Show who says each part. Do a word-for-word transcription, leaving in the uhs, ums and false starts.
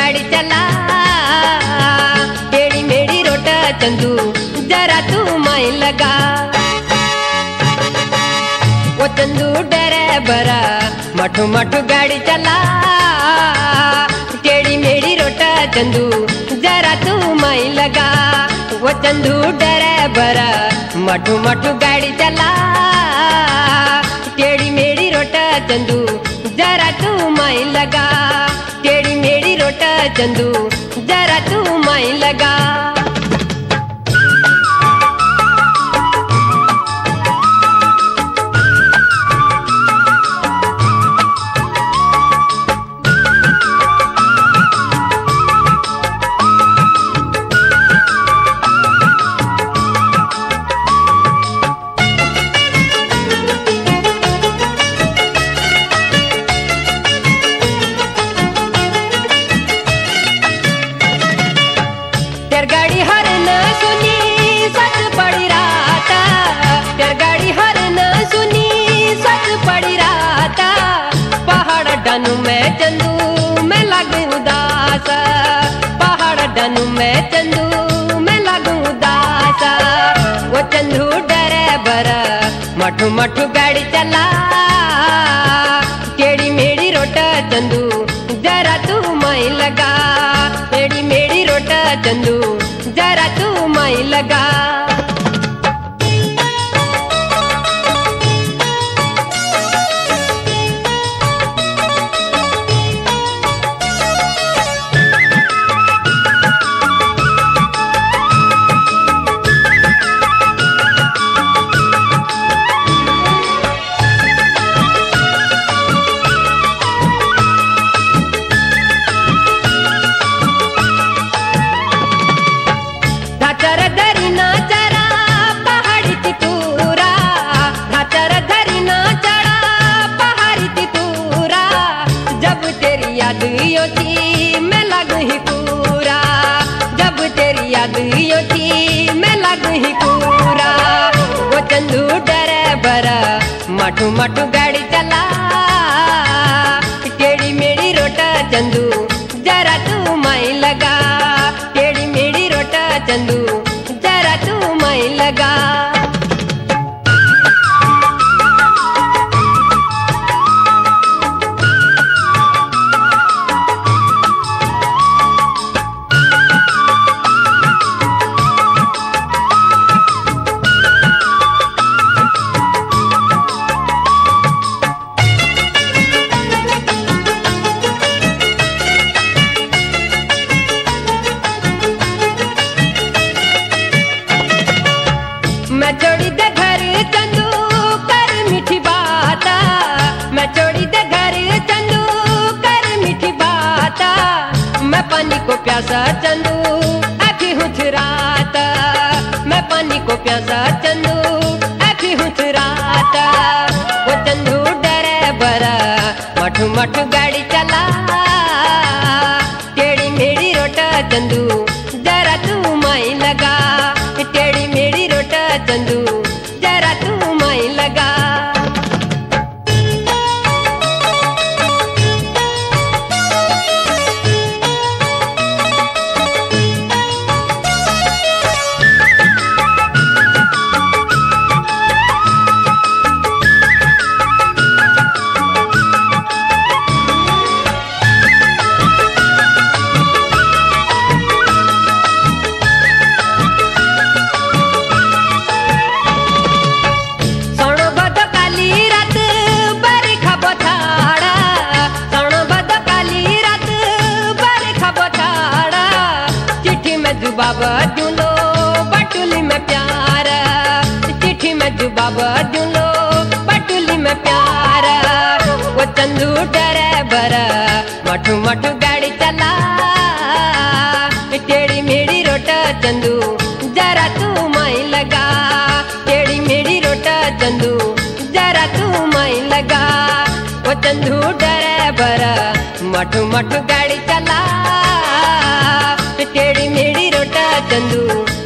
Speaker 1: गाड़ी चला, टेढ़ी मेढ़ी रोट चंदू जरा तू माई लगा। वो चंदू ड्राइवर मठू मठू गाड़ी चला, टेढ़ी मेढ़ी रोट चंदू जरा तू माई लगा। वो चंदू ड्राइवर मठू मठू गाड़ी चला, टेढ़ी मेढ़ी रोट चंदू जरा तू माई लगा। टेढ़ी मेढ़ी रोट चंदू जरा तू माई लगा। तेर गाड़ी हर न सुनी सच पड़ी रात, तेर गाड़ी हर न सुनी सच पड़ी रात। पहाड़ डानू में चंदू में लगू उदास, पहाड़ डानू में चंदू में लगू उदास। वो चंदू ड्राइवर मठू मठू गाड़ी चला, टेढ़ी मेढ़ी रोट चंदू जरा तू माई लगा। टेढ़ी मेढ़ी रोट चंदू जरा तू माई लगा। धातर धरी ना चढ़ा पहाड़ी तितूरा, धातर धरी ना चढ़ा पहाड़ी तितूरा। जब तेरी याद योती मैं लगू ही पूरा, जब तेरी याद योती मैं लगू ही पूरा। वो चंदू ड्राइवर मठू मठू गाड़ी चला, टेढ़ी मेढ़ी रोट चंदू जरा तू माई लगा। टेढ़ी मेढ़ी रोट चंदू जरा तू माई लगा। मैं छोड़ी दे घर चंदू कर मीठी बात, मैं छोड़ी दे घर चंदू कर मीठी बात। मैं पानी को प्यासा चंदू अभी हूँ रात, मैं पानी को प्यासा चंदू अभी हूँ रात। वो चंदू ड्राइवर मठू मठू गाड़ी चला, टेढ़ी मेढ़ी रोट चंदू जरा तू माई लगा। टेढ़ी मेढ़ी रोट चंदू जरा तू माई लगा। जुबाब दूलो बटुली में प्यार, चिट्ठी में जुबाब दूलो बटुली में प्यार। वो चंदू ड्राइवर मठू मठू गाड़ी चला, टेढ़ी मेढ़ी रोट चंदू जरा तू माई लगा। टेढ़ी मेढ़ी रोट चंदू जरा तू माई लगा। वो चंदू ड्राइवर मठू मठू गाड़ी चला, टेढ़ी मेढ़ी रोट चंदू